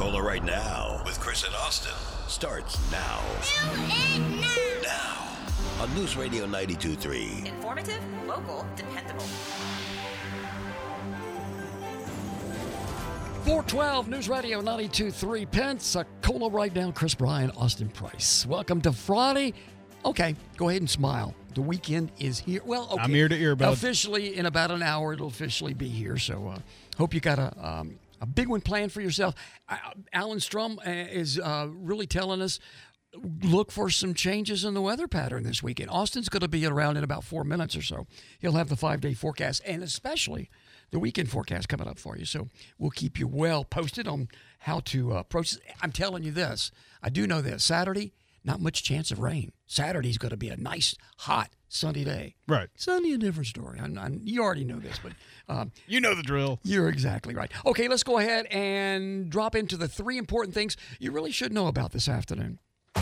Pensacola right now with Chris and Austin starts now. Now on News Radio 92.3. Informative, local, dependable. 412 News Radio 92.3 Pensacola right now. Chris Bryan, Austin Price. Welcome to Friday. Okay, go ahead and smile. The weekend is here. Well, okay. I'm ear to ear, bud. Officially, in about an hour, it'll officially be here. So, hope you got a big one planned for yourself. Alan Strum is really telling us, look for some changes in the weather pattern this weekend. Austin's going to be around in about 4 minutes or so. He'll have the 5-day forecast and especially the weekend forecast coming up for you. So we'll keep you well posted on how to approach it. I'm telling you this. I do know this. Saturday, not much chance of rain. Saturday's going to be a nice, hot, sunny day. Right. Sunny, a different story. You already know this, but... you know the drill. You're exactly right. Okay, let's go ahead and drop into the 3 important things you really should know about this afternoon.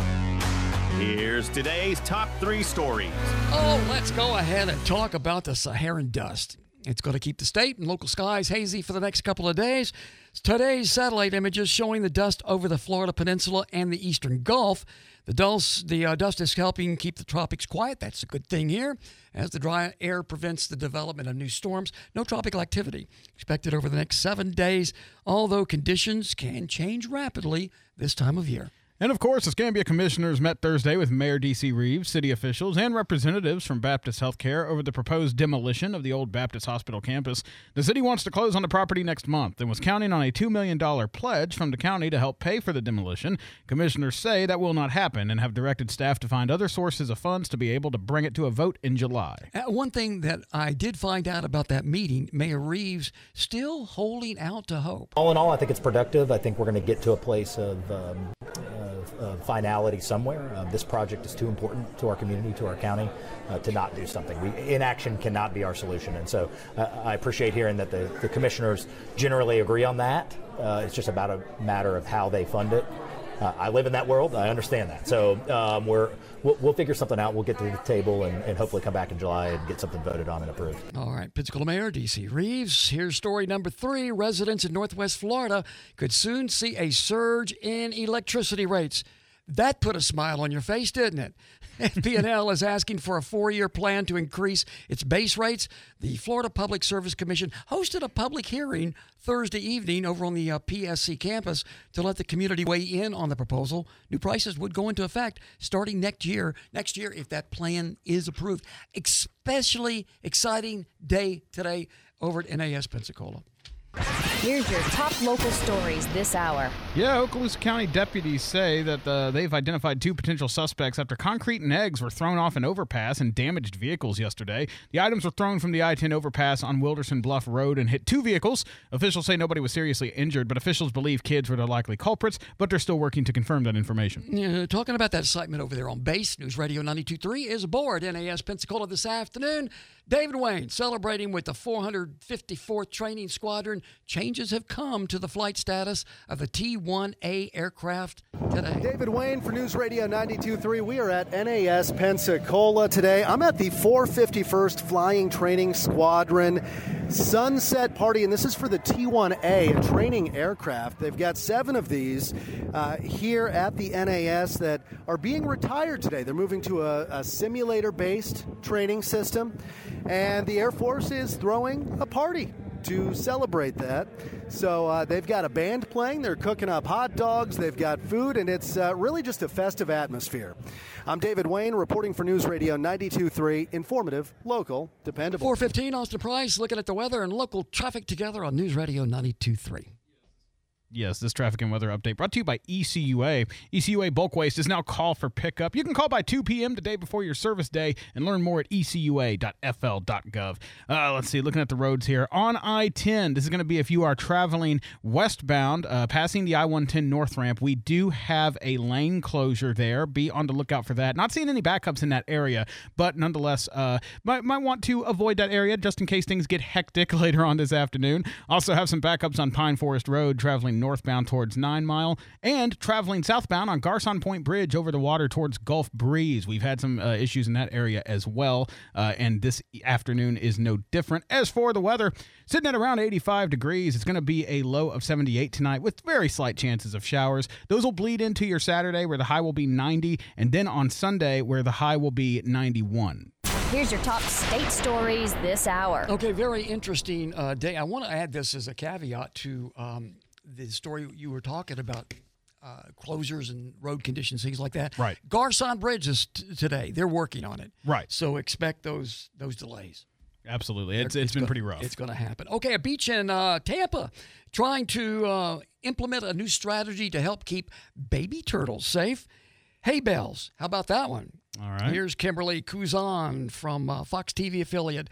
Here's today's top 3 stories. Oh, let's go ahead and talk about the Saharan dust. It's going to keep the state and local skies hazy for the next couple of days. Today's satellite images showing the dust over the Florida Peninsula and the Eastern Gulf. The dust is helping keep the tropics quiet. That's a good thing here, as the dry air prevents the development of new storms. No tropical activity expected over the next 7 days, although conditions can change rapidly this time of year. And, of course, the Escambia commissioners met Thursday with Mayor D.C. Reeves, city officials, and representatives from Baptist Healthcare over the proposed demolition of the old Baptist Hospital campus. The city wants to close on the property next month and was counting on a $2 million pledge from the county to help pay for the demolition. Commissioners say that will not happen and have directed staff to find other sources of funds to be able to bring it to a vote in July. One thing that I did find out about that meeting, Mayor Reeves still holding out to hope. All in all, I think it's productive. I think we're going to get to a place of finality somewhere. This project is too important to our community, to our county, to not do something. Inaction cannot be our solution. And so I appreciate hearing that the commissioners generally agree on that. It's just about a matter of how they fund it. I live in that world. I understand that. So we'll figure something out. We'll get to the table and hopefully come back in July and get something voted on and approved. All right. Pensacola Mayor D.C. Reeves. Here's story number 3. Residents in Northwest Florida could soon see a surge in electricity rates. That put a smile on your face, didn't it? FP&L is asking for a 4-year plan to increase its base rates. The Florida Public Service Commission hosted a public hearing Thursday evening over on the PSC campus to let the community weigh in on the proposal. New prices would go into effect starting next year if that plan is approved. Especially exciting day today over at NAS Pensacola. Here's your top local stories this hour. Yeah, Okaloosa County deputies say that they've identified 2 potential suspects after concrete and eggs were thrown off an overpass and damaged vehicles yesterday. The items were thrown from the I-10 overpass on Wilderson Bluff Road and hit 2 vehicles. Officials say nobody was seriously injured, but officials believe kids were the likely culprits, but they're still working to confirm that information. Yeah, talking about that excitement over there on base, News Radio 92.3 is aboard NAS Pensacola this afternoon. David Wayne celebrating with the 454th Training Squadron. Changes have come to the flight status of the T-1A aircraft today. David Wayne for News Radio 92.3. We are at NAS Pensacola today. I'm at the 451st Flying Training Squadron Sunset Party, and this is for the T-1A, a training aircraft. They've got 7 of these here at the NAS that are being retired today. They're moving to a simulator-based training system, and the Air Force is throwing a party to celebrate that. So they've got a band playing, they're cooking up hot dogs, they've got food, and it's really just a festive atmosphere. I'm David Wayne reporting for News Radio 92.3, informative, local, dependable. 4:15, Austin Price looking at the weather and local traffic together on News Radio 92.3. Yes, this traffic and weather update brought to you by ECUA. ECUA bulk waste is now call for pickup. You can call by 2 p.m. the day before your service day and learn more at ecua.fl.gov. Let's see, looking at the roads here. On I-10, this is going to be if you are traveling westbound, passing the I-110 north ramp. We do have a lane closure there. Be on the lookout for that. Not seeing any backups in that area, but nonetheless, might want to avoid that area just in case things get hectic later on this afternoon. Also have some backups on Pine Forest Road traveling northbound towards 9 Mile, and traveling southbound on Garcon Point Bridge over the water towards Gulf Breeze. We've had some issues in that area as well, and this afternoon is no different. As for the weather, sitting at around 85 degrees. It's going to be a low of 78 tonight with very slight chances of showers. Those will bleed into your Saturday where the high will be 90, and then on Sunday where the high will be 91. Here's your top state stories this hour. Okay, very interesting day. I want to add this as a caveat to the story you were talking about, closures and road conditions, things like that. Right. Garcon Bridge is today. They're working on it. Right. So expect those delays. Absolutely. It's been pretty rough. It's going to happen. Okay, a beach in Tampa trying to implement a new strategy to help keep baby turtles safe. Hay bales. How about that one? All right. Here's Kimberly Kuzan from Fox TV affiliate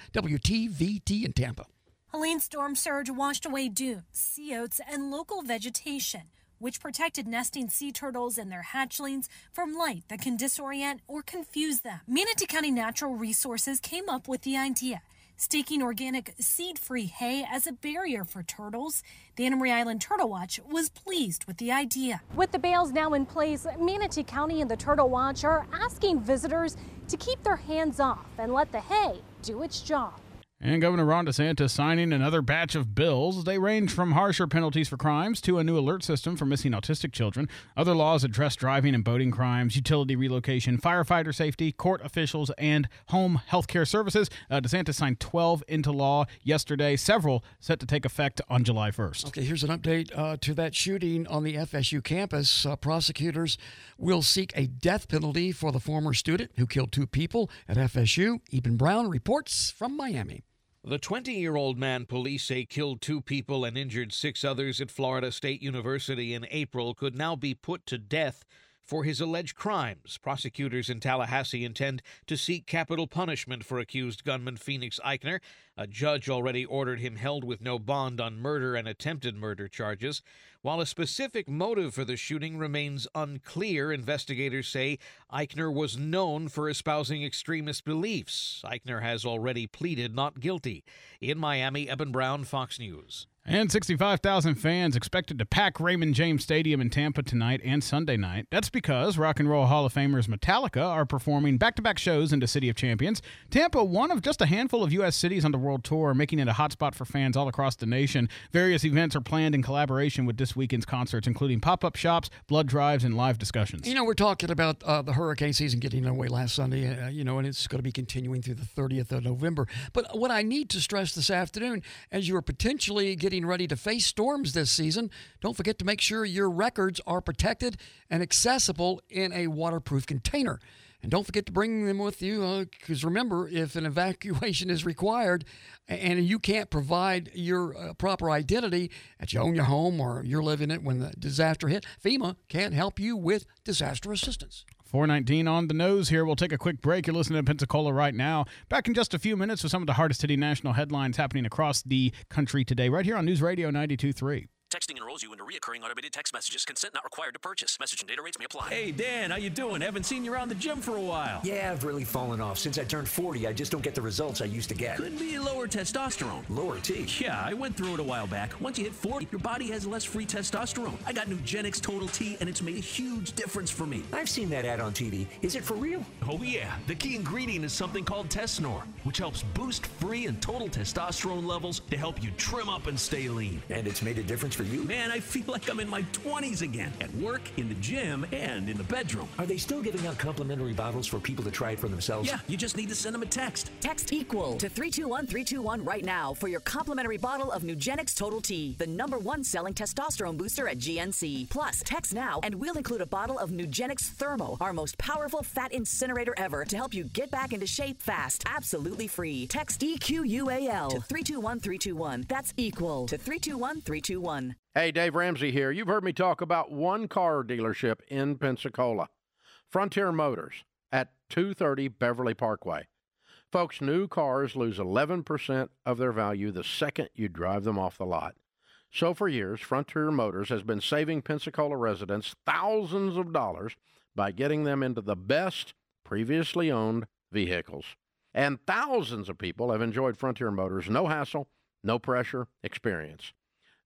WTVT in Tampa. Helene storm surge washed away dunes, sea oats, and local vegetation, which protected nesting sea turtles and their hatchlings from light that can disorient or confuse them. Manatee County Natural Resources came up with the idea, staking organic seed-free hay as a barrier for turtles. The Anna Marie Island Turtle Watch was pleased with the idea. With the bales now in place, Manatee County and the Turtle Watch are asking visitors to keep their hands off and let the hay do its job. And Governor Ron DeSantis signing another batch of bills. They range from harsher penalties for crimes to a new alert system for missing autistic children. Other laws address driving and boating crimes, utility relocation, firefighter safety, court officials, and home health care services. DeSantis signed 12 into law yesterday, several set to take effect on July 1st. Okay, here's an update to that shooting on the FSU campus. Prosecutors will seek a death penalty for the former student who killed 2 people at FSU. Eben Brown reports from Miami. The 20-year-old man police say killed 2 people and injured 6 others at Florida State University in April could now be put to death for his alleged crimes. Prosecutors in Tallahassee intend to seek capital punishment for accused gunman Phoenix Eichner. A judge already ordered him held with no bond on murder and attempted murder charges. While a specific motive for the shooting remains unclear, investigators say Eichner was known for espousing extremist beliefs. Eichner has already pleaded not guilty. In Miami, Eben Brown, Fox News. And 65,000 fans expected to pack Raymond James Stadium in Tampa tonight and Sunday night. That's because Rock and Roll Hall of Famers Metallica are performing back-to-back shows into City of Champions. Tampa, one of just a handful of U.S. cities on the world tour, making it a hotspot for fans all across the nation. Various events are planned in collaboration with this weekend's concerts, including pop-up shops, blood drives, and live discussions. You know, we're talking about the hurricane season getting underway last Sunday, and it's going to be continuing through the 30th of November. But what I need to stress this afternoon, as you are potentially getting ready to face storms this season, don't forget to make sure your records are protected and accessible in a waterproof container. And don't forget to bring them with you, because remember, if an evacuation is required and you can't provide your proper identity that you own your home or you're living it when the disaster hit, FEMA can help you with disaster assistance. 4:19 on the nose here. We'll take a quick break. You're listening to Pensacola right now. Back in just a few minutes with some of the hardest hitting national headlines happening across the country today, right here on News Radio 92.3. Texting enrolls you into recurring automated text messages. Consent not required to purchase. Message and data rates may apply. Hey, Dan, how you doing? Haven't seen you around the gym for a while. Yeah, I've really fallen off. Since I turned 40, I just don't get the results I used to get. Could be lower testosterone. Lower T? Yeah, I went through it a while back. Once you hit 40, your body has less free testosterone. I got Nugenix Total T, and it's made a huge difference for me. I've seen that ad on TV. Is it for real? Oh, yeah. The key ingredient is something called Tesnor, which helps boost free and total testosterone levels to help you trim up and stay lean. And it's made a difference for you? Man, I feel like I'm in my 20s again, at work, in the gym, and in the bedroom. Are they still giving out complimentary bottles for people to try it for themselves? Yeah, you just need to send them a text. Text EQUAL to 321-321 right now for your complimentary bottle of Nugenix Total T, the #1 selling testosterone booster at GNC. Plus, text now and we'll include a bottle of Nugenix Thermo, our most powerful fat incinerator ever, to help you get back into shape fast. Absolutely free. Text EQUAL to 321-321. That's EQUAL to 321-321. Hey, Dave Ramsey here. You've heard me talk about one car dealership in Pensacola, Frontier Motors at 230 Beverly Parkway. Folks, new cars lose 11% of their value the second you drive them off the lot. So for years, Frontier Motors has been saving Pensacola residents thousands of dollars by getting them into the best previously owned vehicles. And thousands of people have enjoyed Frontier Motors' no hassle, no pressure experience.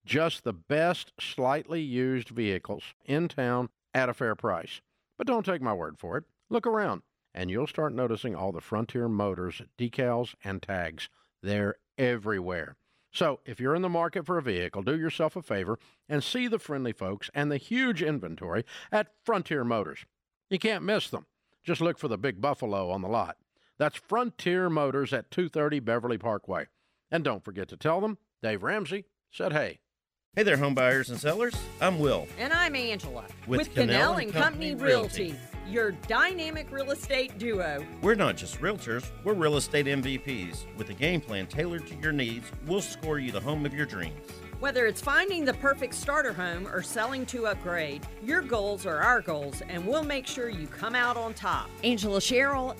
Just the best slightly used vehicles in town at a fair price. But don't take my word for it. Look around, and you'll start noticing all the Frontier Motors decals and tags. They're everywhere. So if you're in the market for a vehicle, do yourself a favor and see the friendly folks and the huge inventory at Frontier Motors. You can't miss them. Just look for the big buffalo on the lot. That's Frontier Motors at 230 Beverly Parkway. And don't forget to tell them Dave Ramsey said hey. Hey there, home buyers and sellers. I'm Will. And I'm Angela. With Cannell & Company Realty, your dynamic real estate duo. We're not just realtors, we're real estate MVPs. With a game plan tailored to your needs, we'll score you the home of your dreams. Whether it's finding the perfect starter home or selling to upgrade, your goals are our goals, and we'll make sure you come out on top. Angela Sherrill,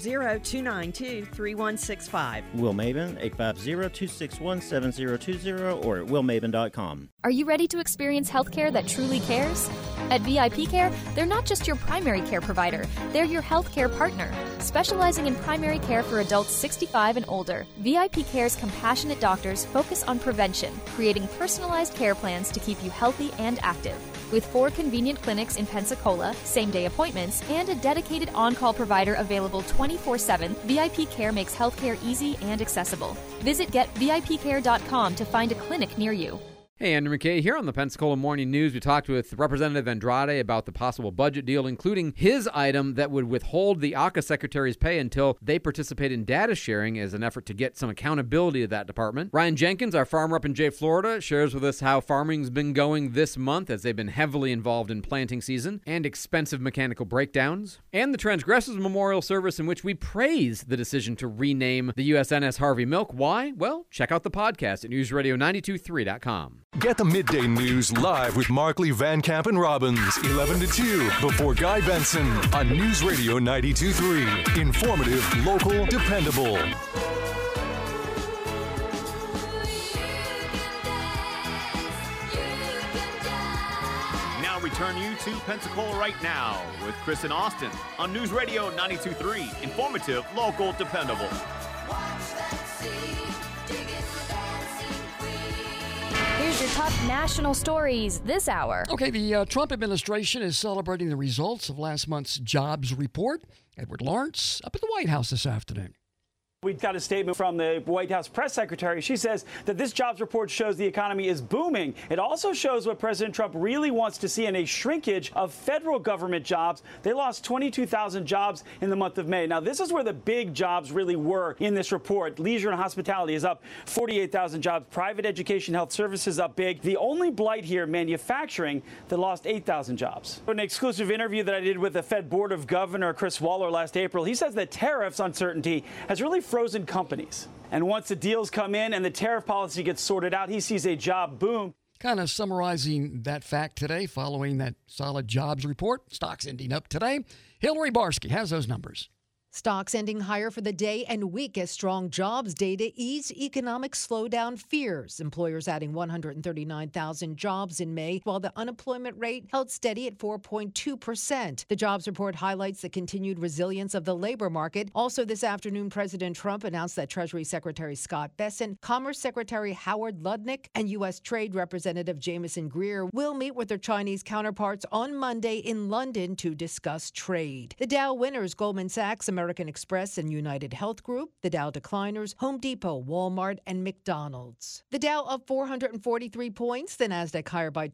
850-292-3165. Will Maben, 850-261-7020 or at willmaben.com. Are you ready to experience healthcare that truly cares? At VIP Care, they're not just your primary care provider, they're your healthcare partner. Specializing in primary care for adults 65 and older, VIP Care's compassionate doctors focus on prevention, creating personalized care plans to keep you healthy and active. With 4 convenient clinics in Pensacola, same-day appointments, and a dedicated on-call provider available 24/7, VIP Care makes healthcare easy and accessible. Visit GetVIPCare.com to find a clinic near you. Hey, Andrew McKay here on the Pensacola Morning News. We talked with Representative Andrade about the possible budget deal, including his item that would withhold the AHCA secretary's pay until they participate in data sharing as an effort to get some accountability to that department. Ryan Jenkins, our farmer up in Jay, Florida, shares with us how farming's been going this month as they've been heavily involved in planting season and expensive mechanical breakdowns. And the Transgressors Memorial Service, in which we praise the decision to rename the USNS Harvey Milk. Why? Well, check out the podcast at newsradio923.com. Get the midday news live with Markley, Van Camp, and Robbins, 11 to 2, before Guy Benson on News Radio 92.3. Informative, local, dependable. Now return you to Pensacola Right Now with Chris and Austin on News Radio 92.3. Informative, local, dependable. Here's your top national stories this hour. Okay, the Trump administration is celebrating the results of last month's jobs report. Edward Lawrence up at the White House this afternoon. We've got a statement from the White House press secretary. She says that this jobs report shows the economy is booming. It also shows what President Trump really wants to see in a shrinkage of federal government jobs. They lost 22,000 jobs in the month of May. Now, this is where the big jobs really were in this report. Leisure and hospitality is up 48,000 jobs. Private education, health services up big. The only blight here, manufacturing, that lost 8,000 jobs. In an exclusive interview that I did with the Fed Board of Governor Chris Waller last April, he says that tariffs uncertainty has really frozen companies. And once the deals come in and the tariff policy gets sorted out, he sees a job boom. Kind of summarizing that fact today following that solid jobs report. Stocks ending up today. Hillary Barsky has those numbers. Stocks ending higher for the day and week as strong jobs data ease economic slowdown fears. Employers adding 139,000 jobs in May, while the unemployment rate held steady at 4.2%. The jobs report highlights the continued resilience of the labor market. Also this afternoon, President Trump announced that Treasury Secretary Scott Bessent, Commerce Secretary Howard Lutnick, and U.S. Trade Representative Jameson Greer will meet with their Chinese counterparts on Monday in London to discuss trade. The Dow winners, Goldman Sachs, American Express, and United Health Group. The Dow decliners, Home Depot, Walmart, and McDonald's. The Dow up 443 points, the Nasdaq higher by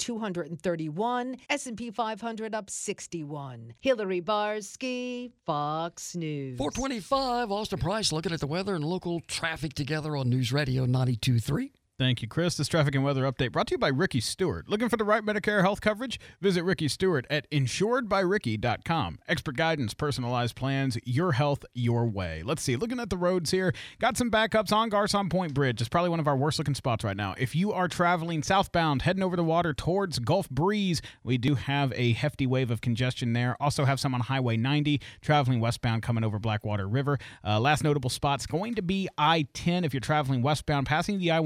231, S&P 500 up 61. Hillary Barsky, Fox News. 425, Austin Price looking at the weather and local traffic together on News Radio 92.3. Thank you, Chris. This traffic and weather update brought to you by Ricky Stewart. Looking for the right Medicare health coverage? Visit Ricky Stewart at insuredbyricky.com. Expert guidance, personalized plans, your health, your way. Let's see. Looking at the roads here, got some backups on Garcon Point Bridge. It's probably one of our worst looking spots right now. If you are traveling southbound, heading over the water towards Gulf Breeze, we do have a hefty wave of congestion there. Also have some on Highway 90, traveling westbound coming over Blackwater River. Last notable spot's going to be I-10 if you're traveling westbound, passing the I-110 north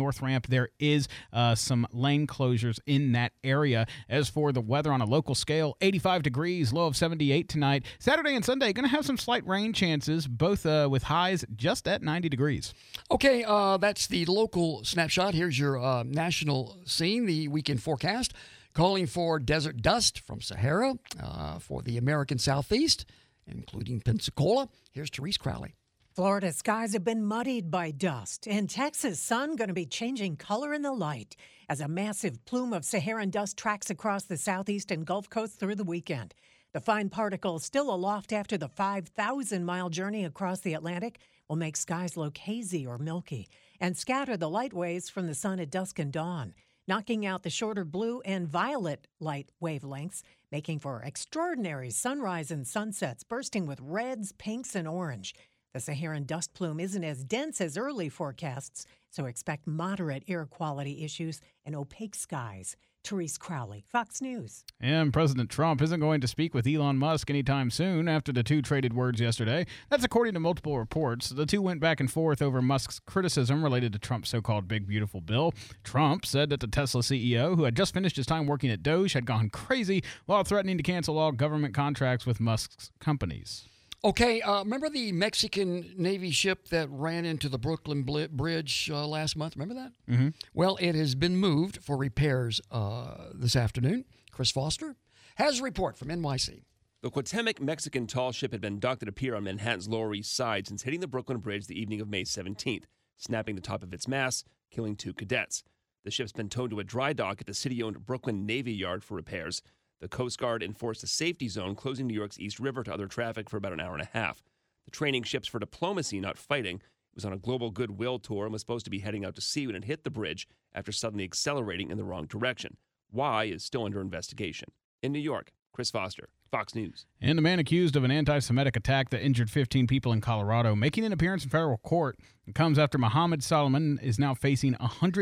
north ramp, there is some lane closures in that area. As for the weather on a local scale, 85 degrees, low of 78 tonight. Saturday and Sunday, going to have some slight rain chances, both with highs just at 90 degrees. Okay, that's the local snapshot. Here's your national scene, the weekend forecast. Calling for desert dust from Sahara for the American Southeast, including Pensacola. Here's Therese Crowley. Florida skies have been muddied by dust, and Texas sun going to be changing color in the light as a massive plume of Saharan dust tracks across the southeast and Gulf Coast through the weekend. The fine particles still aloft after the 5,000-mile journey across the Atlantic will make skies look hazy or milky and scatter the light waves from the sun at dusk and dawn, knocking out the shorter blue and violet light wavelengths, making for extraordinary sunrise and sunsets bursting with reds, pinks, and orange. The Saharan dust plume isn't as dense as early forecasts, so expect moderate air quality issues and opaque skies. Therese Crowley, Fox News. And President Trump isn't going to speak with Elon Musk anytime soon after the two traded words yesterday. That's according to multiple reports. The two went back and forth over Musk's criticism related to Trump's so-called Big Beautiful Bill. Trump said that the Tesla CEO, who had just finished his time working at Doge, had gone crazy while threatening to cancel all government contracts with Musk's companies. Okay, remember the Mexican Navy ship that ran into the Brooklyn Bridge last month? Remember that? Mm-hmm. Well, it has been moved for repairs this afternoon. Chris Foster has a report from NYC. The Cuauhtémoc Mexican tall ship had been docked at a pier on Manhattan's Lower East Side since hitting the Brooklyn Bridge the evening of May 17th, snapping the top of its mast, killing 2 cadets. The ship's been towed to a dry dock at the city-owned Brooklyn Navy Yard for repairs. The Coast Guard enforced a safety zone closing New York's East River to other traffic for about an hour and a half. The training ship's for diplomacy, not fighting. It was on a global goodwill tour and was supposed to be heading out to sea when it hit the bridge after suddenly accelerating in the wrong direction. Why is still under investigation. In New York, Chris Foster, Fox News. And the man accused of an anti-Semitic attack that injured 15 people in Colorado making an appearance in federal court. It comes after Mohammed Solomon is now facing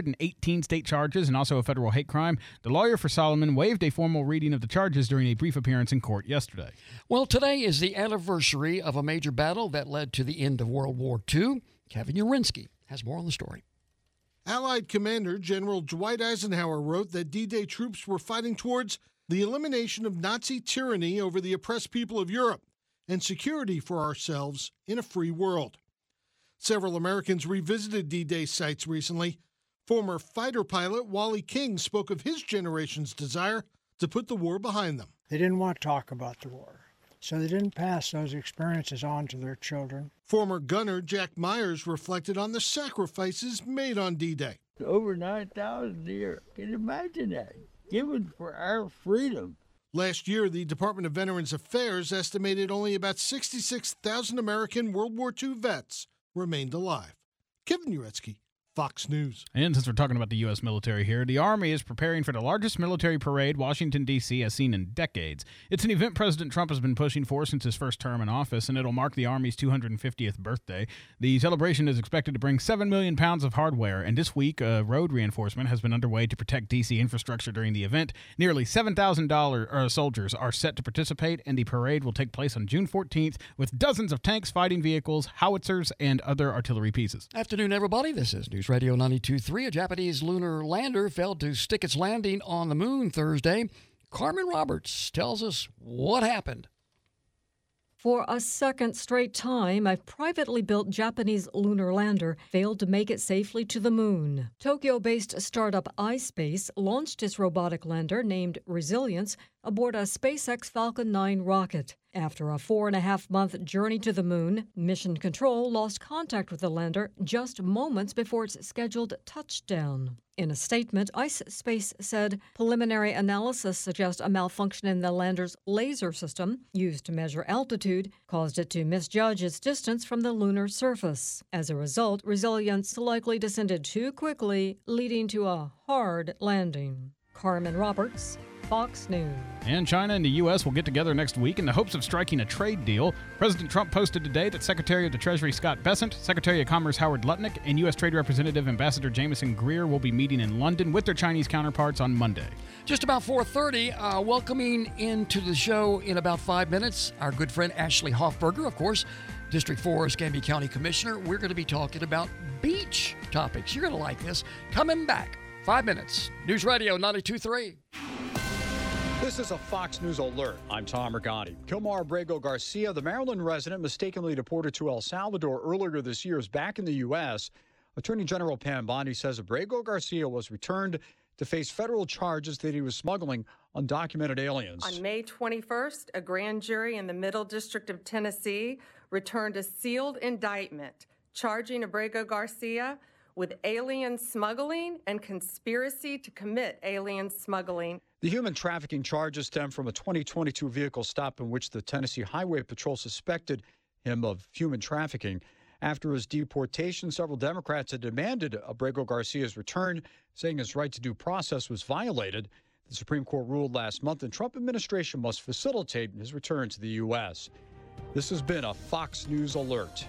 118 state charges and also a federal hate crime. The lawyer for Solomon waived a formal reading of the charges during a brief appearance in court yesterday. Well, today is the anniversary of a major battle that led to the end of World War II. Kevin Urinsky has more on the story. Allied Commander General Dwight Eisenhower wrote that D-Day troops were fighting towards the elimination of Nazi tyranny over the oppressed people of Europe and security for ourselves in a free world. Several Americans revisited D-Day sites recently. Former fighter pilot Wally King spoke of his generation's desire to put the war behind them. They didn't want to talk about the war, so they didn't pass those experiences on to their children. Former gunner Jack Myers reflected on the sacrifices made on D-Day. Over 9,000 a year. Can you imagine that? Given for our freedom. Last year, the Department of Veterans Affairs estimated only about 66,000 American World War II vets remained alive. Kevin Uretsky, Fox News. And since we're talking about the U.S. military here, the Army is preparing for the largest military parade Washington, D.C. has seen in decades. It's an event President Trump has been pushing for since his first term in office, and it'll mark the Army's 250th birthday. The celebration is expected to bring 7 million pounds of hardware, and this week, road reinforcement has been underway to protect D.C. infrastructure during the event. Nearly 7,000 soldiers are set to participate, and the parade will take place on June 14th with dozens of tanks, fighting vehicles, howitzers, and other artillery pieces. Afternoon, everybody. This is News Radio 92.3. A Japanese lunar lander failed to stick its landing on the moon Thursday. Carmen Roberts tells us what happened. For a second straight time, a privately built Japanese lunar lander failed to make it safely to the moon. Tokyo-based startup iSpace launched its robotic lander named Resilience aboard a SpaceX Falcon 9 rocket. After a 4.5-month journey to the moon, Mission Control lost contact with the lander just moments before its scheduled touchdown. In a statement, iSpace said preliminary analysis suggests a malfunction in the lander's laser system, used to measure altitude, caused it to misjudge its distance from the lunar surface. As a result, Resilience likely descended too quickly, leading to a hard landing. Carmen Roberts, Fox News. And China and the U.S. will get together next week in the hopes of striking a trade deal. President Trump posted today that Secretary of the Treasury Scott Bessent, Secretary of Commerce Howard Lutnick, and U.S. Trade Representative Ambassador Jameson Greer will be meeting in London with their Chinese counterparts on Monday. Just about 4:30, welcoming into the show in about 5 minutes, our good friend Ashley Hoffberger, of course, District 4 Escambia County Commissioner. We're going to be talking about beach topics. You're going to like this. Coming back, 5 minutes. News Radio 92.3. This is a Fox News alert. I'm Tom Rigotti. Kilmar Abrego Garcia, the Maryland resident mistakenly deported to El Salvador earlier this year, is back in the U.S. Attorney General Pam Bondi says Abrego Garcia was returned to face federal charges that he was smuggling undocumented aliens. On May 21st, a grand jury in the Middle District of Tennessee returned a sealed indictment charging Abrego Garcia with alien smuggling and conspiracy to commit alien smuggling. The human trafficking charges stem from a 2022 vehicle stop in which the Tennessee Highway Patrol suspected him of human trafficking. After his deportation, several Democrats had demanded Abrego Garcia's return, saying his right to due process was violated. The Supreme Court ruled last month the Trump administration must facilitate his return to the U.S. This has been a Fox News alert.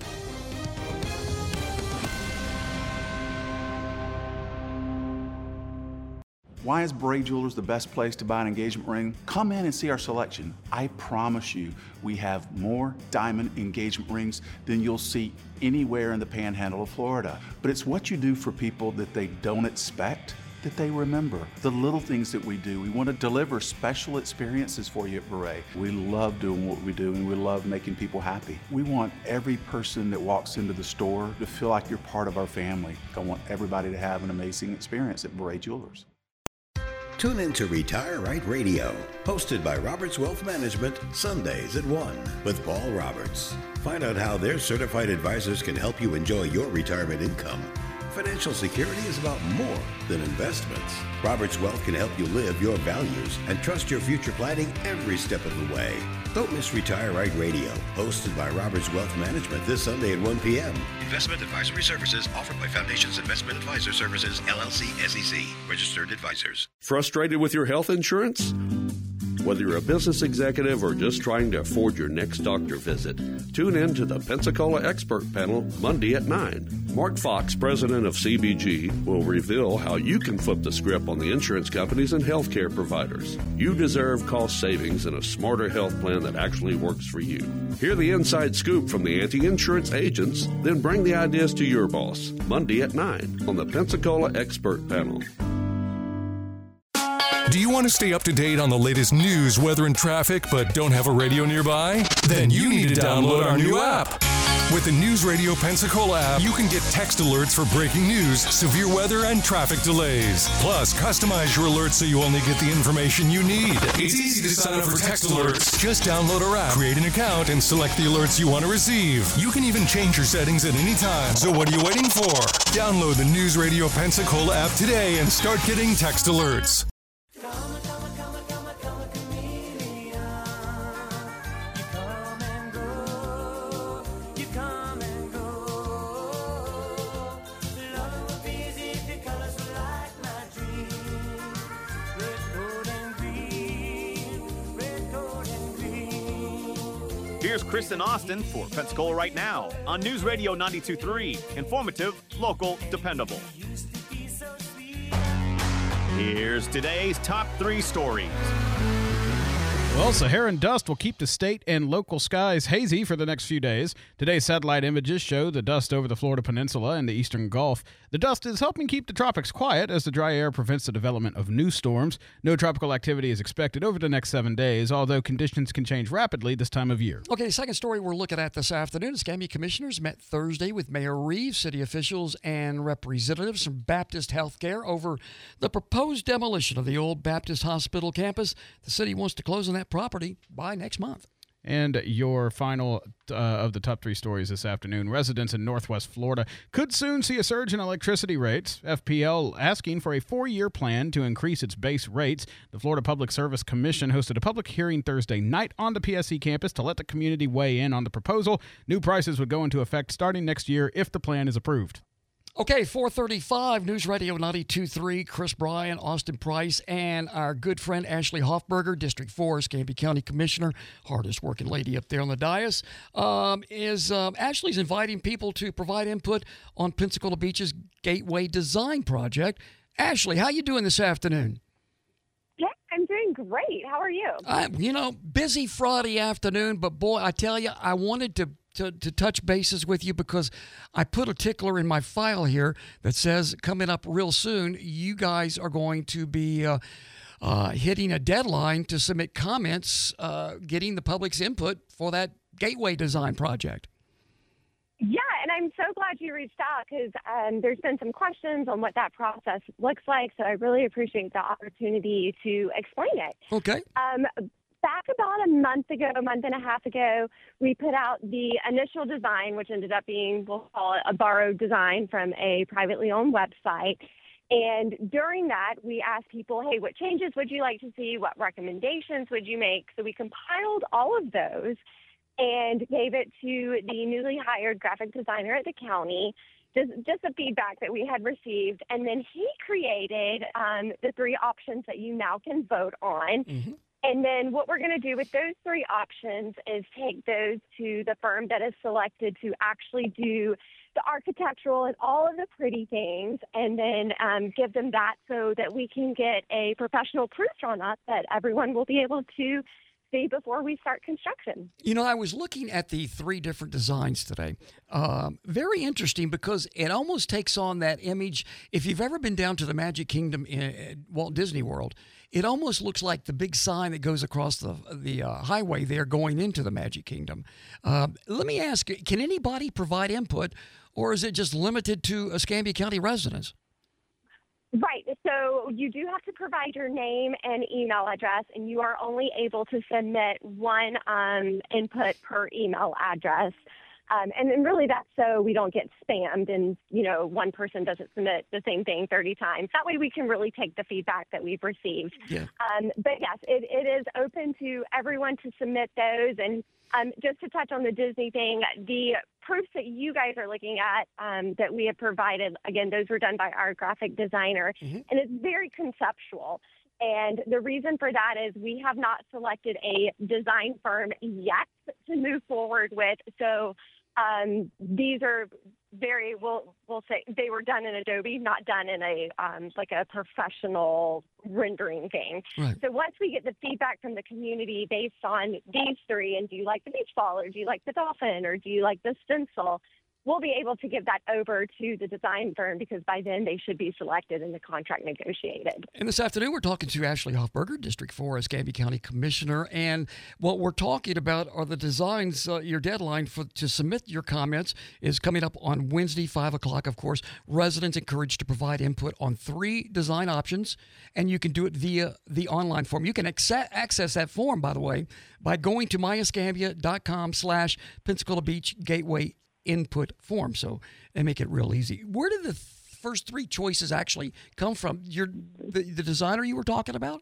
Why is Bray Jewelers the best place to buy an engagement ring? Come in and see our selection. I promise you, we have more diamond engagement rings than you'll see anywhere in the panhandle of Florida. But it's what you do for people that they don't expect that they remember. The little things that we do. We want to deliver special experiences for you at Beret. We love doing what we do, and we love making people happy. We want every person that walks into the store to feel like you're part of our family. I want everybody to have an amazing experience at Beret Jewelers. Tune in to Retire Right Radio, hosted by Roberts Wealth Management, Sundays at 1 with Paul Roberts. Find out how their certified advisors can help you enjoy your retirement income. Financial security is about more than investments. Roberts Wealth can help you live your values and trust your future planning every step of the way. Don't miss Retire Right Radio, hosted by Roberts Wealth Management this Sunday at 1 p.m. Investment advisory services offered by Foundations Investment Advisor Services, LLC, SEC, registered advisors. Frustrated with your health insurance? Whether you're a business executive or just trying to afford your next doctor visit, tune in to the Pensacola Expert Panel Monday at 9. Mark Fox, president of CBG, will reveal how you can flip the script on the insurance companies and healthcare providers. You deserve cost savings and a smarter health plan that actually works for you. Hear the inside scoop from the anti-insurance agents, then bring the ideas to your boss. Monday at 9 on the Pensacola Expert Panel. Do you want to stay up to date on the latest news, weather, and traffic, but don't have a radio nearby? Then you need to download our new app. With the News Radio Pensacola app, you can get text alerts for breaking news, severe weather, and traffic delays. Plus, customize your alerts so you only get the information you need. It's easy to sign up for text alerts. Just download our app, create an account, and select the alerts you want to receive. You can even change your settings at any time. So what are you waiting for? Download the News Radio Pensacola app today and start getting text alerts. Here's Kristen Austin for Pensacola Right Now on News Radio 92.3. Informative, local, dependable. Here's today's top 3 stories. Well, Saharan dust will keep the state and local skies hazy for the next few days. Today's satellite images show the dust over the Florida Peninsula and the eastern Gulf. The dust is helping keep the tropics quiet as the dry air prevents the development of new storms. No tropical activity is expected over the next 7 days, although conditions can change rapidly this time of year. Okay, second story we're looking at this afternoon. Escambia commissioners met Thursday with Mayor Reeves, city officials, and representatives from Baptist Healthcare over the proposed demolition of the old Baptist Hospital campus. The city wants to close on that property by next month. And your final of the top 3 stories this afternoon. Residents in Northwest Florida could soon see a surge in electricity rates. FPL asking for a 4-year plan to increase its base rates. The Florida Public Service Commission hosted a public hearing Thursday night on the PSC campus to let the community weigh in on the proposal. New prices would go into effect starting next year if the plan is approved. Okay, 435, News Radio 92.3, Chris Bryan, Austin Price, and our good friend Ashley Hoffberger, District 4, Escambia County Commissioner, hardest working lady up there on the dais, Ashley's inviting people to provide input on Pensacola Beach's Gateway Design Project. Ashley, how you doing this afternoon? Yeah, I'm doing great. How are you? Busy Friday afternoon, but boy, I tell you, I wanted to touch bases with you because I put a tickler in my file here that says coming up real soon, you guys are going to be hitting a deadline to submit comments, getting the public's input for that Gateway Design Project. Yeah, and I'm so glad you reached out because there's been some questions on what that process looks like, so I really appreciate the opportunity to explain it. Okay. Back about a month and a half ago, we put out the initial design, which ended up being, we'll call it a borrowed design from a privately owned website. And during that, we asked people, hey, what changes would you like to see? What recommendations would you make? So we compiled all of those and gave it to the newly hired graphic designer at the county, just the feedback that we had received. And then he created the three options that you now can vote on. Mm-hmm. And then what we're going to do with those three options is take those to the firm that is selected to actually do the architectural and all of the pretty things, and then give them that so that we can get a professional proof drawn up that everyone will be able to see before we start construction. I was looking at the three different designs today. Very interesting because it almost takes on that image. If you've ever been down to the Magic Kingdom in Walt Disney World, it almost looks like the big sign that goes across the highway there going into the Magic Kingdom. Let me ask, can anybody provide input, or is it just limited to Escambia County residents? Right. So you do have to provide your name and email address, and you are only able to submit one input per email address. And then really that's so we don't get spammed and, one person doesn't submit the same thing 30 times. That way we can really take the feedback that we've received. Yeah. But yes, it is open to everyone to submit those. And just to touch on the Disney thing, the proofs that you guys are looking at that we have provided, again, those were done by our graphic designer, and it's very conceptual. And the reason for that is we have not selected a design firm yet to move forward with. So these are we'll say they were done in Adobe, not done in a like a professional rendering thing. Right. So once we get the feedback from the community based on these three, and do you like the beach ball, or do you like the dolphin, or do you like the stencil, we'll be able to give that over to the design firm because by then they should be selected and the contract negotiated. And this afternoon, we're talking to Ashley Hoffberger, District 4, Escambia County Commissioner. And what we're talking about are the designs. Your deadline to submit your comments is coming up on Wednesday, 5 o'clock, of course. Residents encouraged to provide input on three design options, and you can do it via the online form. You can access that form, by the way, by going to myescambia.com/Pensacola Beach Gateway input form. So they make it real easy. Where did the first three choices actually come from? The designer you were talking about?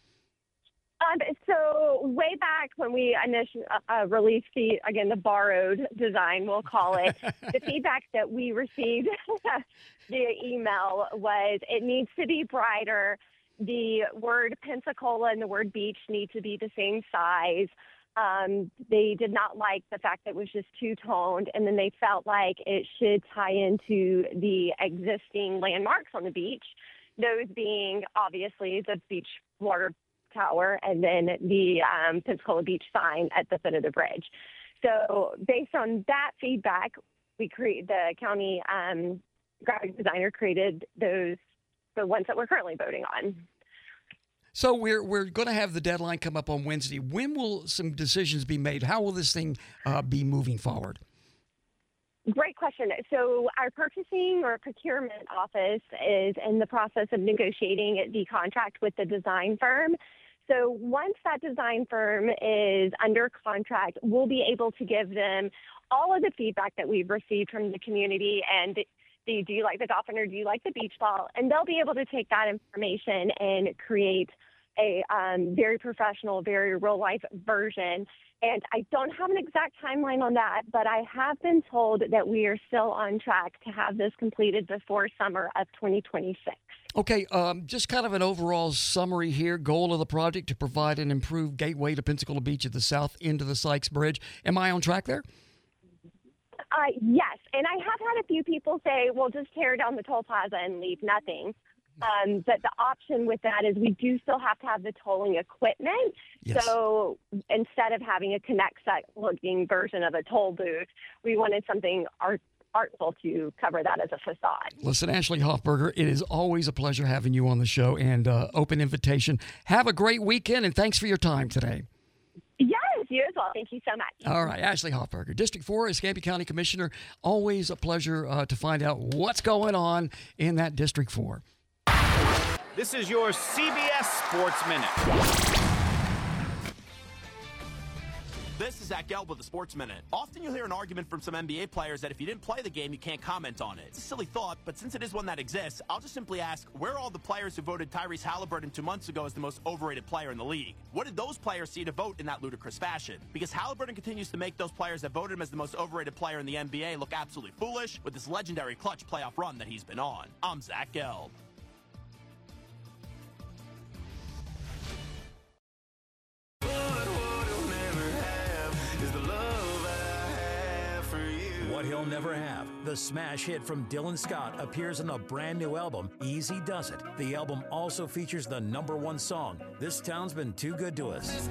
So way back when we initially released the borrowed design, we'll call it, the feedback that we received via email was it needs to be brighter. The word Pensacola and the word beach need to be the same size. They did not like the fact that it was just two-toned, and then they felt like it should tie into the existing landmarks on the beach, those being obviously the beach water tower and then the Pensacola Beach sign at the foot of the bridge. So based on that feedback, the county graphic designer created the ones that we're currently voting on. So we're going to have the deadline come up on Wednesday. When will some decisions be made? How will this thing be moving forward? Great question. So our purchasing or procurement office is in the process of negotiating the contract with the design firm. So once that design firm is under contract, we'll be able to give them all of the feedback that we've received from the community and do you like the dolphin or do you like the beach ball? And they'll be able to take that information and create a very professional, very real-life version. And I don't have an exact timeline on that, but I have been told that we are still on track to have this completed before summer of 2026. Okay, just kind of an overall summary here. Goal of the project to provide an improved gateway to Pensacola Beach at the south end of the Sykes Bridge. Am I on track there? Yes, and I have had a few people say, well, just tear down the toll plaza and leave nothing. But the option with that is we do still have to have the tolling equipment. Yes. So instead of having a Connect-looking version of a toll booth, we wanted something artful to cover that as a facade. Listen, Ashley Hoffberger, it is always a pleasure having you on the show, and open invitation. Have a great weekend, and thanks for your time today. Yes, you as well. Thank you so much. All right, Ashley Hoffberger, District 4, Escambia County Commissioner. Always a pleasure to find out what's going on in that District 4. This is your CBS Sports Minute. This is Zach Gelb with the Sports Minute. Often you'll hear an argument from some NBA players that if you didn't play the game, you can't comment on it. It's a silly thought, but since it is one that exists, I'll just simply ask, where are all the players who voted Tyrese Halliburton 2 months ago as the most overrated player in the league? What did those players see to vote in that ludicrous fashion? Because Halliburton continues to make those players that voted him as the most overrated player in the NBA look absolutely foolish with this legendary clutch playoff run that he's been on. I'm Zach Gelb. What He'll Never Have, the smash hit from Dylan Scott, appears on a brand new album, Easy Does It. The album also features the #1 song, This Town's Been Too Good to Us.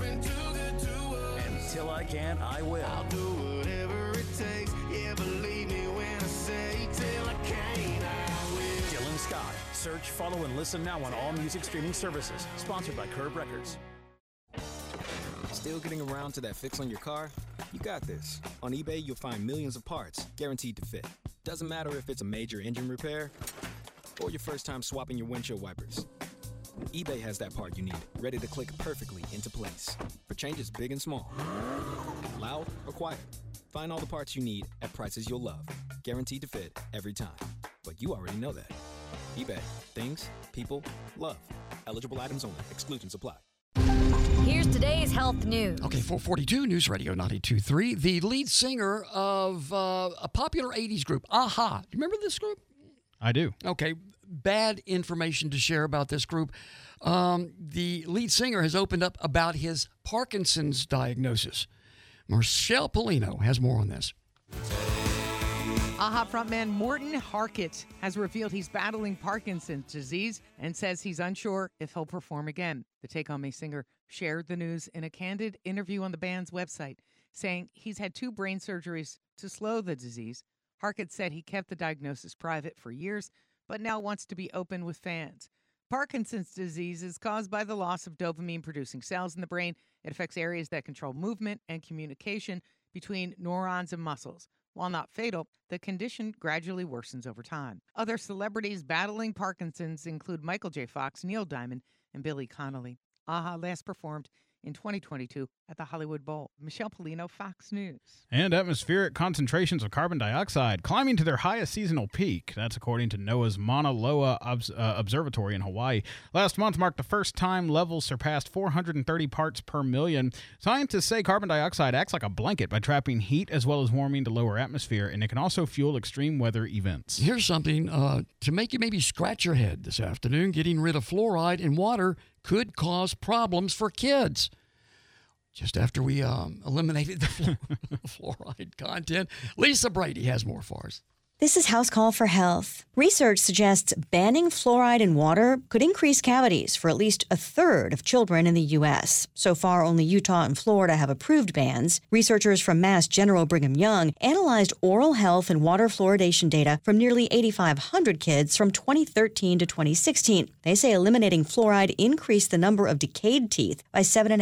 Until I Can, I Will. I'll do whatever it takes. Yeah, believe me when I say till I can, I will. Dylan Scott. Search, follow, and listen now on all music streaming services. Sponsored by Curb Records. Still getting around to that fix on your car? You got this. On eBay, you'll find millions of parts guaranteed to fit. Doesn't matter if it's a major engine repair or your first time swapping your windshield wipers. eBay has that part you need, ready to click perfectly into place for changes big and small, loud or quiet. Find all the parts you need at prices you'll love, guaranteed to fit every time. But you already know that. eBay. Things, people, love. Eligible items only. Exclusions apply. Here's today's health news. Okay, 442 News Radio 92.3. The lead singer of a popular 80s group, a-ha. Do you remember this group? I do. Okay, bad information to share about this group. The lead singer has opened up about his Parkinson's diagnosis. Michelle Polino has more on this. a-ha frontman Morten Harket has revealed he's battling Parkinson's disease and says he's unsure if he'll perform again. The Take On Me singer shared the news in a candid interview on the band's website, saying he's had 2 brain surgeries to slow the disease. Harket said he kept the diagnosis private for years, but now wants to be open with fans. Parkinson's disease is caused by the loss of dopamine-producing cells in the brain. It affects areas that control movement and communication between neurons and muscles. While not fatal, the condition gradually worsens over time. Other celebrities battling Parkinson's include Michael J. Fox, Neil Diamond, and Billy Connolly. a-ha last performed in 2022 at the Hollywood Bowl. Michelle Polino, Fox News. And atmospheric concentrations of carbon dioxide climbing to their highest seasonal peak. That's according to NOAA's Mauna Loa Observatory in Hawaii. Last month marked the first time levels surpassed 430 parts per million. Scientists say carbon dioxide acts like a blanket by trapping heat as well as warming the lower atmosphere, and it can also fuel extreme weather events. Here's something to make you maybe scratch your head this afternoon. Getting rid of fluoride in water could cause problems for kids. Just after we eliminated the fluoride content, Lisa Brady has more for us. This is House Call for Health. Research suggests banning fluoride in water could increase cavities for at least a third of children in the U.S. So far, only Utah and Florida have approved bans. Researchers from Mass General Brigham Young analyzed oral health and water fluoridation data from nearly 8,500 kids from 2013 to 2016. They say eliminating fluoride increased the number of decayed teeth by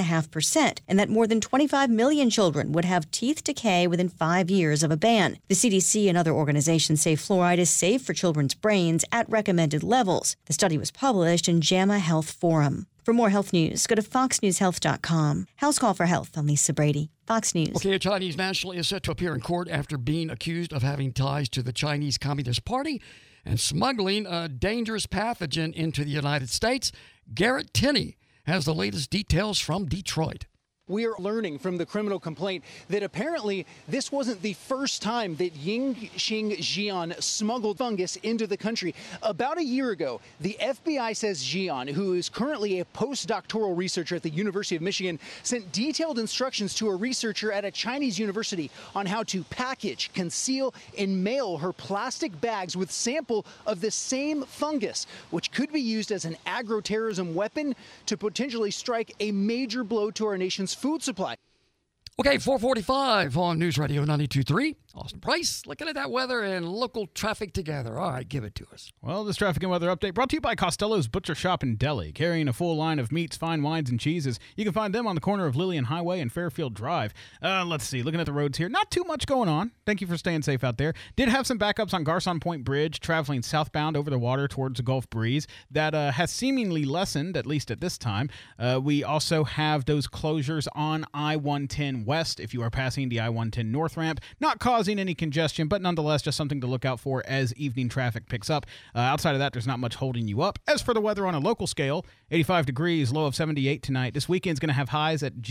7.5%, and that more than 25 million children would have teeth decay within 5 years of a ban. The CDC and other organizations say fluoride is safe for children's brains at recommended levels. The study was published in JAMA Health Forum. For more health news, go to foxnewshealth.com. House Call for Health. I'm Lisa Brady, Fox News. Okay, a Chinese national is set to appear in court after being accused of having ties to the Chinese Communist Party and smuggling a dangerous pathogen into the United States. Garrett Tenney has the latest details from Detroit. We are learning from the criminal complaint that apparently this wasn't the first time that Yingxing Jian smuggled fungus into the country. About a year ago, the FBI says Jian, who is currently a postdoctoral researcher at the University of Michigan, sent detailed instructions to a researcher at a Chinese university on how to package, conceal, and mail her plastic bags with sample of the same fungus, which could be used as an agroterrorism weapon to potentially strike a major blow to our nation's food supply. Okay, 445 on News Radio 92.3. Austin Price looking at that weather and local traffic together. All right, give it to us. Well, this traffic and weather update brought to you by Costello's Butcher Shop in Delhi, carrying a full line of meats, fine wines, and cheeses. You can find them on the corner of Lillian Highway and Fairfield Drive. Let's see, looking at the roads here, not too much going on. Thank you for staying safe out there. Did have some backups on Garcon Point Bridge, traveling southbound over the water towards the Gulf Breeze. That has seemingly lessened, at least at this time. We also have those closures on I-110 West, if you are passing the I-110 North ramp, not causing any congestion, but nonetheless just something to look out for as evening traffic picks up. Outside of that, there's not much holding you up. As for the weather on a local scale, 85 degrees, low of 78 tonight. This weekend's going to have highs at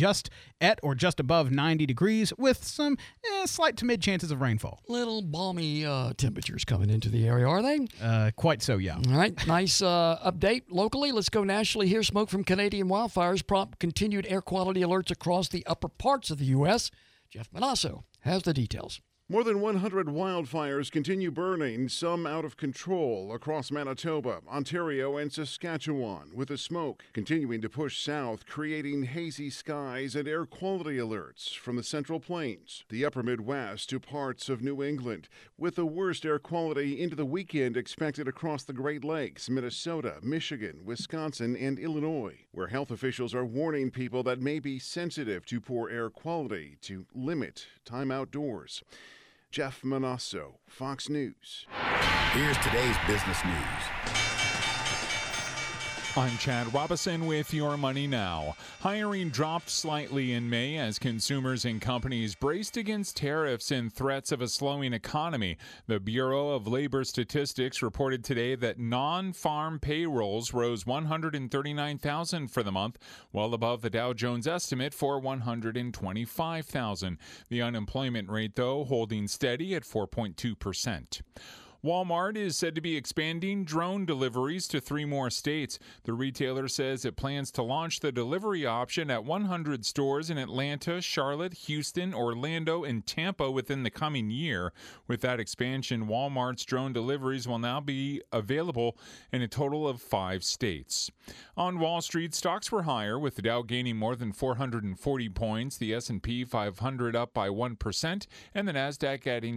or just above 90 degrees with some slight to mid chances of rainfall. Little balmy temperatures coming into the area, are they? Quite so, yeah. All right, nice update locally. Let's go nationally here. Smoke from Canadian wildfires prompt continued air quality alerts across the upper parts of the U.S. Jeff Manasso has the details. More than 100 wildfires continue burning, some out of control, across Manitoba, Ontario, and Saskatchewan, with the smoke continuing to push south, creating hazy skies and air quality alerts from the Central Plains, the upper Midwest to parts of New England, with the worst air quality into the weekend expected across the Great Lakes, Minnesota, Michigan, Wisconsin, and Illinois, where health officials are warning people that may be sensitive to poor air quality to limit time outdoors. Jeff Manasso, Fox News. Here's today's business news. I'm Chad Robison with Your Money Now. Hiring dropped slightly in May as consumers and companies braced against tariffs and threats of a slowing economy. The Bureau of Labor Statistics reported today that non-farm payrolls rose 139,000 for the month, well above the Dow Jones estimate for 125,000. The unemployment rate, though, holding steady at 4.2%. Walmart is said to be expanding drone deliveries to 3 more states. The retailer says it plans to launch the delivery option at 100 stores in Atlanta, Charlotte, Houston, Orlando, and Tampa within the coming year. With that expansion, Walmart's drone deliveries will now be available in a total of 5 states. On Wall Street, stocks were higher, with the Dow gaining more than 440 points, the S&P 500 up by 1%, and the Nasdaq adding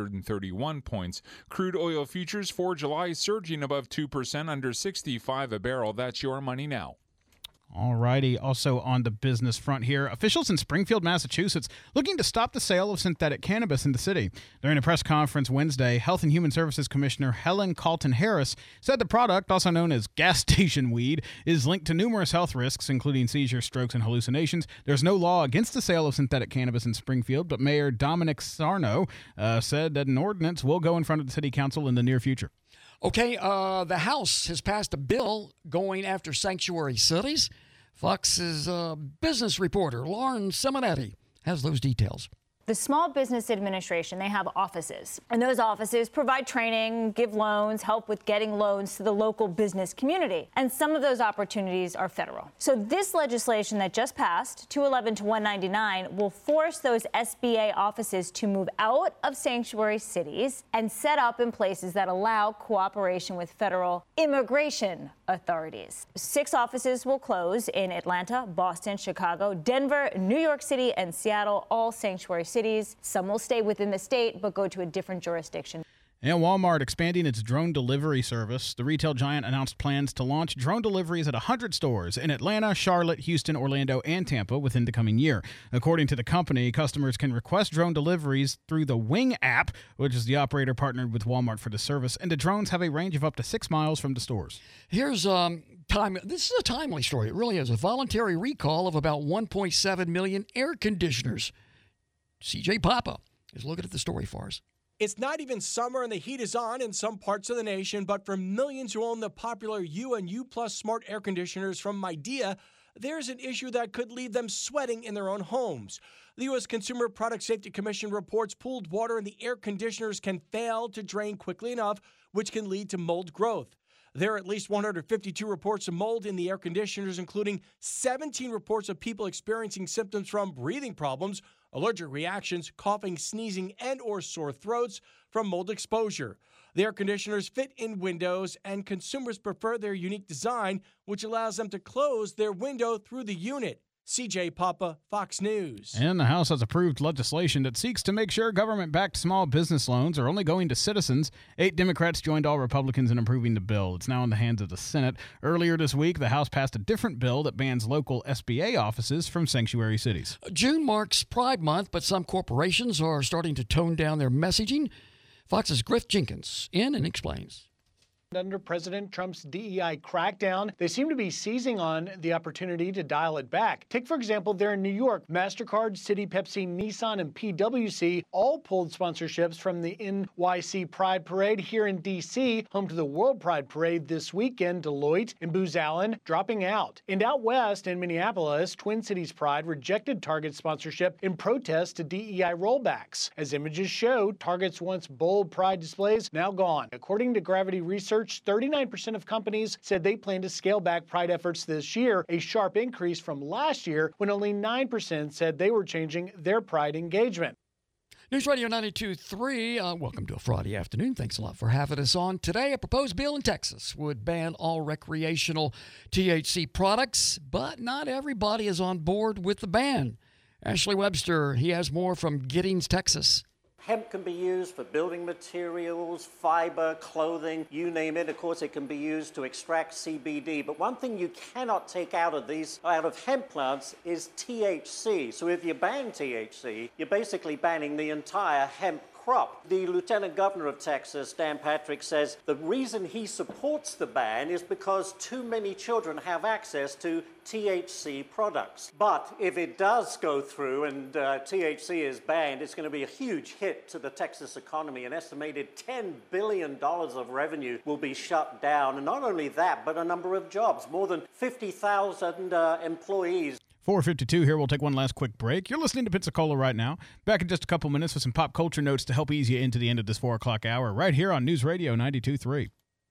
231 points. Crude oil futures for July surging above 2% under $65 a barrel. That's Your Money Now. All righty. Also on the business front here, officials in Springfield, Massachusetts, looking to stop the sale of synthetic cannabis in the city. During a press conference Wednesday, Health and Human Services Commissioner Helen Calton-Harris said the product, also known as gas station weed, is linked to numerous health risks, including seizures, strokes, and hallucinations. There's no law against the sale of synthetic cannabis in Springfield, but Mayor Dominic Sarno said that an ordinance will go in front of the city council in the near future. Okay, the House has passed a bill going after sanctuary cities. Fox's business reporter, Lauren Simonetti, has those details. The Small Business Administration, they have offices, and those offices provide training, give loans, help with getting loans to the local business community. And some of those opportunities are federal. So this legislation that just passed, 211 to 199, will force those SBA offices to move out of sanctuary cities and set up in places that allow cooperation with federal immigration authorities. 6 offices will close in Atlanta, Boston, Chicago, Denver, New York City, and Seattle, all sanctuary cities. Some will stay within the state but go to a different jurisdiction. And Walmart expanding its drone delivery service. The retail giant announced plans to launch drone deliveries at 100 stores in Atlanta, Charlotte, Houston, Orlando, and Tampa within the coming year. According to the company, customers can request drone deliveries through the Wing app, which is the operator partnered with Walmart for the service, and the drones have a range of up to 6 miles from the stores. Here's this is a timely story. It really is. A voluntary recall of about 1.7 million air conditioners. CJ Papa is looking at the story for us. It's not even summer and the heat is on in some parts of the nation, but for millions who own the popular U and U Plus smart air conditioners from Midea, there's an issue that could leave them sweating in their own homes. The U.S. Consumer Product Safety Commission reports pooled water in the air conditioners can fail to drain quickly enough, which can lead to mold growth. There are at least 152 reports of mold in the air conditioners, including 17 reports of people experiencing symptoms from breathing problems, allergic reactions, coughing, sneezing, and or sore throats from mold exposure. The air conditioners fit in windows, and consumers prefer their unique design, which allows them to close their window through the unit. CJ Papa, Fox News. And the House has approved legislation that seeks to make sure government-backed small business loans are only going to citizens. 8 Democrats joined all Republicans in approving the bill. It's now in the hands of the Senate. Earlier this week, the House passed a different bill that bans local SBA offices from sanctuary cities. June marks Pride Month, but some corporations are starting to tone down their messaging. Fox's Griff Jenkins in and explains. Under President Trump's DEI crackdown, they seem to be seizing on the opportunity to dial it back. Take, for example, there in New York, MasterCard, Citi, Pepsi, Nissan, and PwC all pulled sponsorships from the NYC Pride Parade. Here in D.C., home to the World Pride Parade this weekend, Deloitte and Booz Allen dropping out. And out west in Minneapolis, Twin Cities Pride rejected Target sponsorship in protest to DEI rollbacks. As images show, Target's once bold Pride displays now gone. According to Gravity Research, 39% of companies said they plan to scale back Pride efforts this year, a sharp increase from last year when only 9% said they were changing their Pride engagement. News Radio 92.3, welcome to a Friday afternoon. Thanks a lot for having us on. Today, a proposed bill in Texas would ban all recreational THC products, but not everybody is on board with the ban. Ashley Webster, he has more from Giddings, Texas. Hemp can be used for building materials, fiber, clothing, you name it. Of course, it can be used to extract CBD. But one thing you cannot take out of hemp plants is THC. So if you ban THC, you're basically banning the entire hemp crop. The Lieutenant Governor of Texas, Dan Patrick, says the reason he supports the ban is because too many children have access to THC products. But if it does go through and THC is banned, it's going to be a huge hit to the Texas economy. An estimated $10 billion of revenue will be shut down. And not only that, but a number of jobs, more than 50,000 employees. 4:52 here. We'll take one last quick break. You're listening to Pensacola right now. Back in just a couple minutes with some pop culture notes to help ease you into the end of this 4 o'clock hour right here on News Radio 92.3.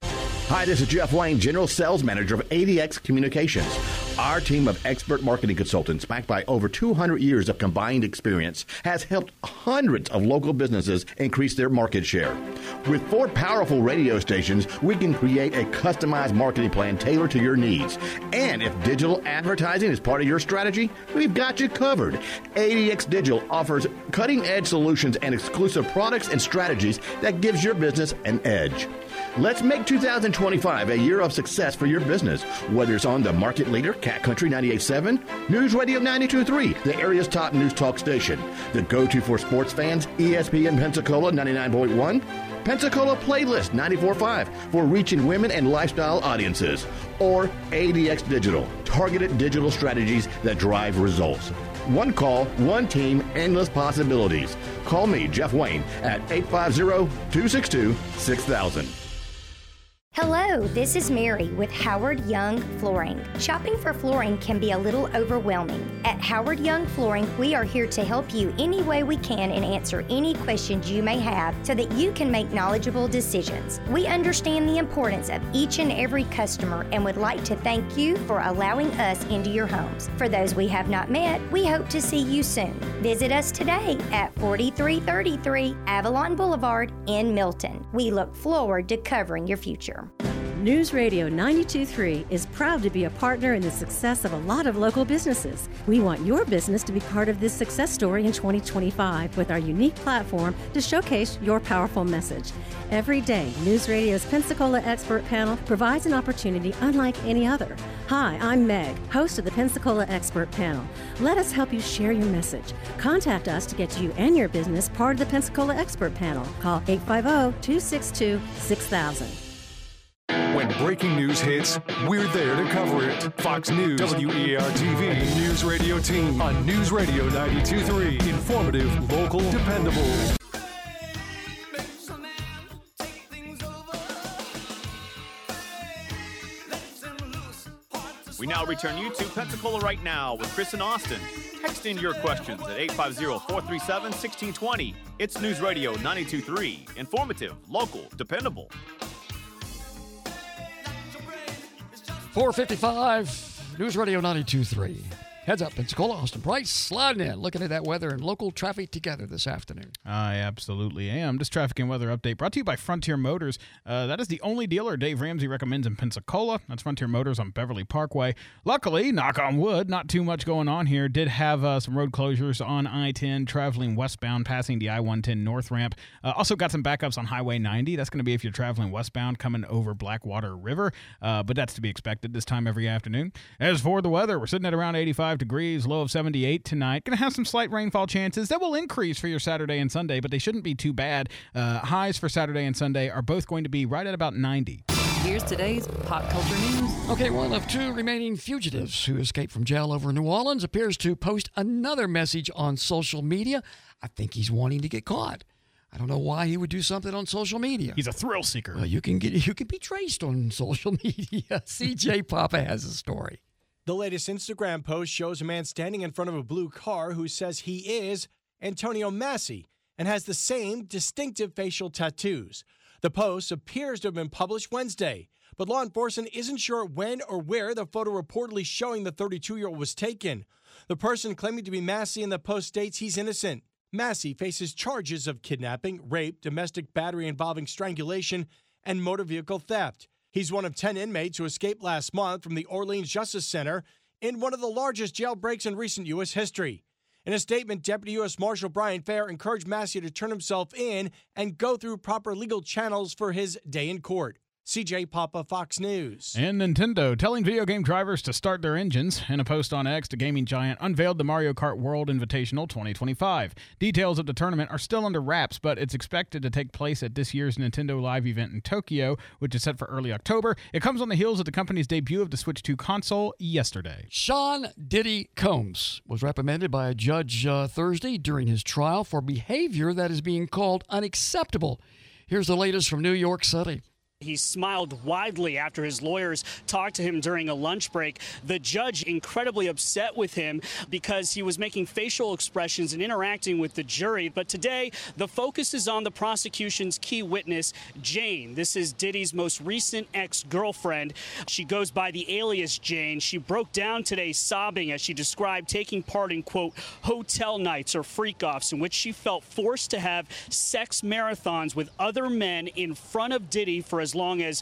Hi, this is Jeff Wayne, General Sales Manager of ADX Communications. Our team of expert marketing consultants, backed by over 200 years of combined experience, has helped hundreds of local businesses increase their market share. With 4 powerful radio stations, we can create a customized marketing plan tailored to your needs. And if digital advertising is part of your strategy, we've got you covered. ADX Digital offers cutting-edge solutions and exclusive products and strategies that gives your business an edge. Let's make 2025 a year of success for your business, whether it's on the market leader, Cat Country 98.7, News Radio 92.3, the area's top news talk station, the go-to for sports fans, ESPN Pensacola 99.1, Pensacola Playlist 94.5 for reaching women and lifestyle audiences, or ADX Digital, targeted digital strategies that drive results. One call, one team, endless possibilities. Call me, Jeff Wayne, at 850-262-6000. Hello, this is Mary with Howard Young Flooring. Shopping for flooring can be a little overwhelming. At Howard Young Flooring, we are here to help you any way we can and answer any questions you may have so that you can make knowledgeable decisions. We understand the importance of each and every customer and would like to thank you for allowing us into your homes. For those we have not met, we hope to see you soon. Visit us today at 4333 Avalon Boulevard in Milton. We look forward to covering your future. News Radio 92.3 is proud to be a partner in the success of a lot of local businesses. We want your business to be part of this success story in 2025 with our unique platform to showcase your powerful message. Every day, News Radio's Pensacola Expert Panel provides an opportunity unlike any other. Hi, I'm Meg, host of the Pensacola Expert Panel. Let us help you share your message. Contact us to get you and your business part of the Pensacola Expert Panel. Call 850-262-6000. When breaking news hits, we're there to cover it. Fox News, WEAR-TV, and the News Radio team on News Radio 92.3. Informative, local, dependable. We now return you to Pensacola Right Now with Chris and Austin. Text in your questions at 850-437-1620. It's News Radio 92.3. Informative, local, dependable. 4:55, News Radio 92.3. Heads up, Pensacola, Austin Price, sliding in, looking at that weather and local traffic together this afternoon. I absolutely am. This traffic and weather update brought to you by Frontier Motors. That is the only dealer Dave Ramsey recommends in Pensacola. That's Frontier Motors on Beverly Parkway. Luckily, knock on wood, not too much going on here. Did have some road closures on I-10 traveling westbound, passing the I-110 north ramp. Also got some backups on Highway 90. That's going to be if you're traveling westbound coming over Blackwater River, but that's to be expected this time every afternoon. As for the weather, we're sitting at around 85 degrees, low of 78 tonight. Going to have some slight rainfall chances that will increase for your Saturday and Sunday, but they shouldn't be too bad. Highs for Saturday and Sunday are both going to be right at about 90. Here's today's pop culture news. Okay, one of two remaining fugitives who escaped from jail over in New Orleans appears to post another message on social media. I think he's wanting to get caught. I don't know why he would do something on social media. He's a thrill seeker. Well, you can be traced on social media. CJ Papa has a story. The latest Instagram post shows a man standing in front of a blue car who says he is Antonio Massey and has the same distinctive facial tattoos. The post appears to have been published Wednesday, but law enforcement isn't sure when or where the photo reportedly showing the 32-year-old was taken. The person claiming to be Massey in the post states he's innocent. Massey faces charges of kidnapping, rape, domestic battery involving strangulation, and motor vehicle theft. He's one of 10 inmates who escaped last month from the Orleans Justice Center in one of the largest jailbreaks in recent U.S. history. In a statement, Deputy U.S. Marshal Brian Fair encouraged Massey to turn himself in and go through proper legal channels for his day in court. CJ Papa, Fox News. And Nintendo telling video game drivers to start their engines. In a post on X, the gaming giant unveiled the Mario Kart World Invitational 2025. Details of the tournament are still under wraps, but it's expected to take place at this year's Nintendo Live event in Tokyo, which is set for early October. It comes on the heels of the company's debut of the Switch 2 console yesterday. Sean Diddy Combs was reprimanded by a judge Thursday during his trial for behavior that is being called unacceptable. Here's the latest from New York City. He smiled widely after his lawyers talked to him during a lunch break. The judge incredibly upset with him because he was making facial expressions and interacting with the jury. But today, the focus is on the prosecution's key witness, Jane. This is Diddy's most recent ex-girlfriend. She goes by the alias Jane. She broke down today sobbing as she described taking part in, quote, hotel nights or freak-offs in which she felt forced to have sex marathons with other men in front of Diddy for as long as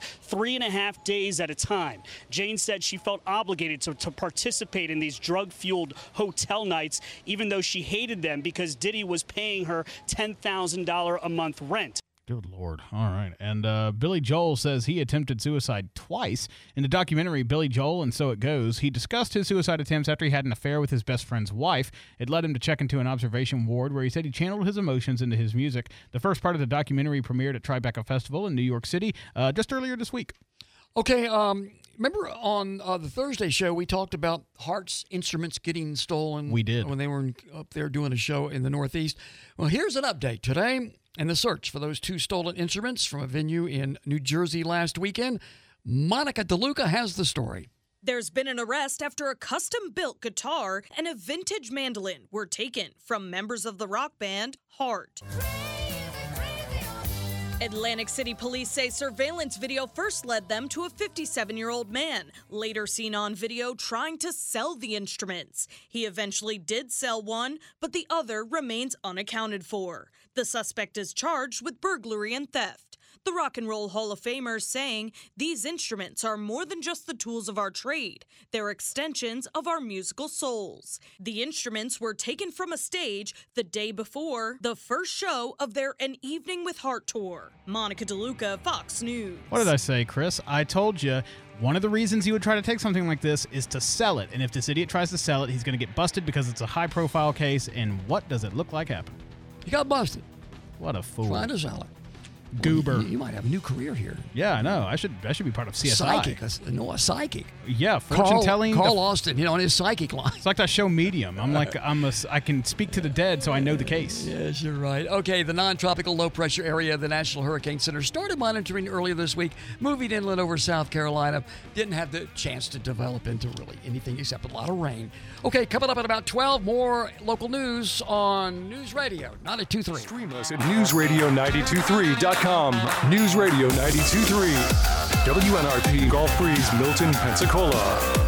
3.5 days at a time. Jane said she felt obligated to participate in these drug-fueled hotel nights, even though she hated them because Diddy was paying her $10,000 a month rent. Good Lord. All right. And Billy Joel says he attempted suicide twice. In the documentary Billy Joel and So It Goes, he discussed his suicide attempts after he had an affair with his best friend's wife. It led him to check into an observation ward where he said he channeled his emotions into his music. The first part of the documentary premiered at Tribeca Festival in New York City just earlier this week. Okay, remember on the Thursday show we talked about Hart's instruments getting stolen? We did. When they were up there doing a show in the Northeast. Well, here's an update today. In the search for those 2 stolen instruments from a venue in New Jersey last weekend, Monica DeLuca has the story. There's been an arrest after a custom-built guitar and a vintage mandolin were taken from members of the rock band Heart. Atlantic City police say surveillance video first led them to a 57-year-old man, later seen on video trying to sell the instruments. He eventually did sell one, but the other remains unaccounted for. The suspect is charged with burglary and theft. The Rock and Roll Hall of Famers saying these instruments are more than just the tools of our trade. They're extensions of our musical souls. The instruments were taken from a stage the day before the first show of their An Evening with Heart tour. Monica DeLuca, Fox News. What did I say, Chris? I told you one of the reasons he would try to take something like this is to sell it. And if this idiot tries to sell it, he's going to get busted because it's a high-profile case. And what does it look like happened? He got busted. What a fool. Trying to sell it. Goober. You might have a new career here. Yeah, I know. I should be part of CSI. A psychic. Yeah, fortune telling. Carl Austin, on his psychic line. It's like that show Medium. I can speak to the dead, so I know the case. Yes, you're right. Okay, the non-tropical low-pressure area of the National Hurricane Center started monitoring earlier this week, moving inland over South Carolina. Didn't have the chance to develop into really anything except a lot of rain. Okay, coming up at about 12, more local news on News Radio 92.3. Stream us at newsradio923.com. News Radio 92.3. WNRP Gulf Breeze, Milton, Pensacola.